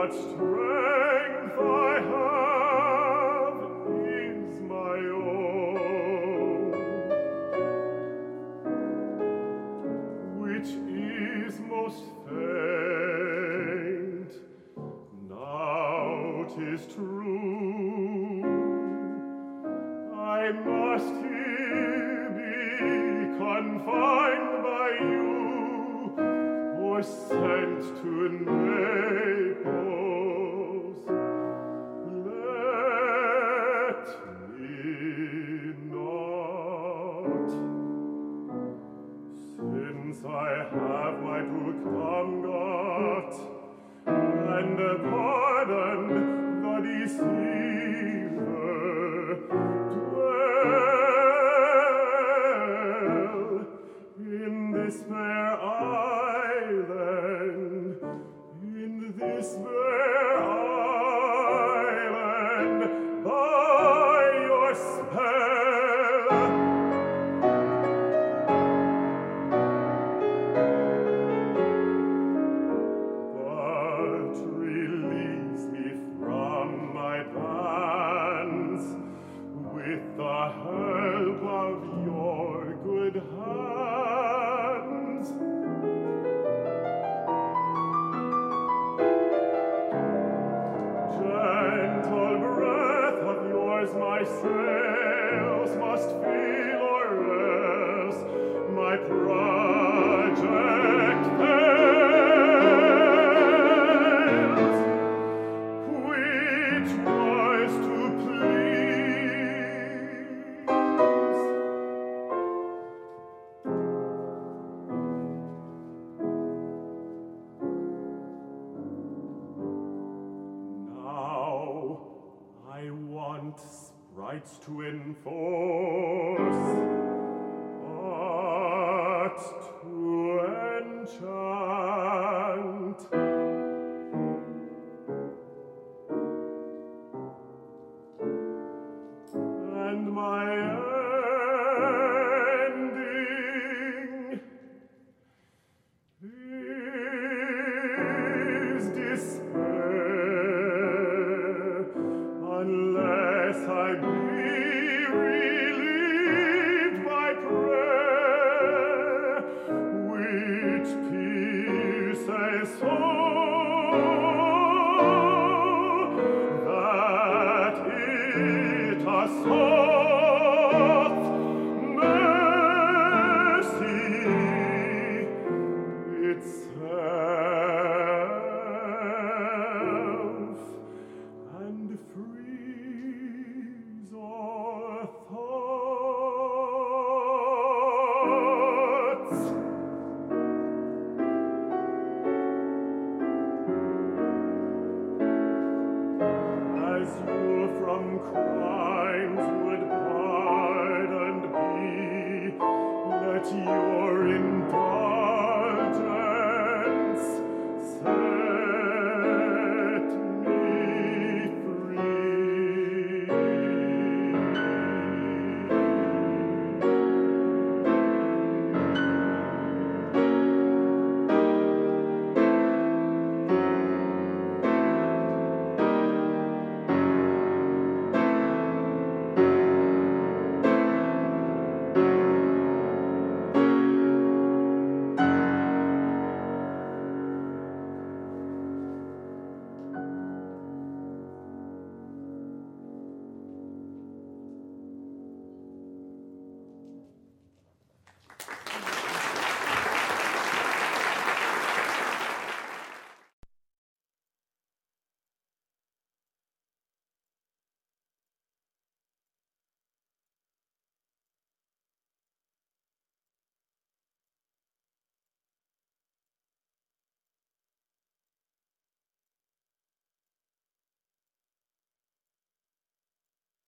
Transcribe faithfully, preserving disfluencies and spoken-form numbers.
what strength I have is my own, which is most faint. Now 'tis true, I must here be confined by you, or sent to Naples. Let me not, since I have my dukedom got, and pardoned the deceiver, dwell in this fair island, in this fair island, by your spell. But release me from my bands with the help of your good hands. Gentle breath of yours my sails must fill, or else my project fails, which was to please. Now I want sprites to enforce, but to enchant. And my ending is despair, unless I be relieved by prayer, which pierces so that it a soft mercy itself, and frees our thoughts. As you from